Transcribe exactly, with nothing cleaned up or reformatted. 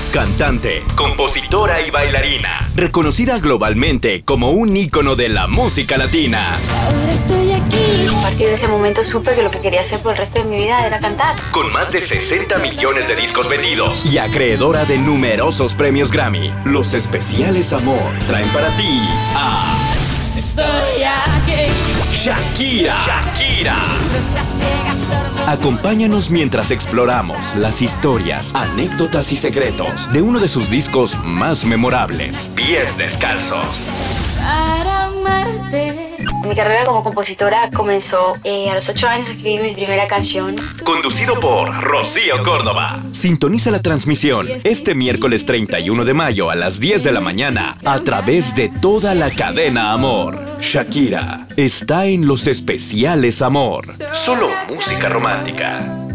Cantante, compositora y bailarina, reconocida globalmente como un ícono de la música latina. Ahora estoy aquí. A partir de ese momento supe que lo que quería hacer por el resto de mi vida era cantar. Con más de sesenta millones de discos vendidos y acreedora de numerosos premios Grammy, los especiales Amor traen para ti a... Estoy aquí. Shakira. Shakira. Acompáñanos mientras exploramos las historias, anécdotas y secretos de uno de sus discos más memorables, Pies Descalzos. Para amarte. Mi carrera como compositora comenzó eh, a los ocho años, escribí mi primera canción. Conducido por Rocío Córdoba. Sintoniza la transmisión este miércoles treinta y uno de mayo a las diez de la mañana a través de toda la cadena Amor. Shakira está en los especiales Amor. Solo música romántica.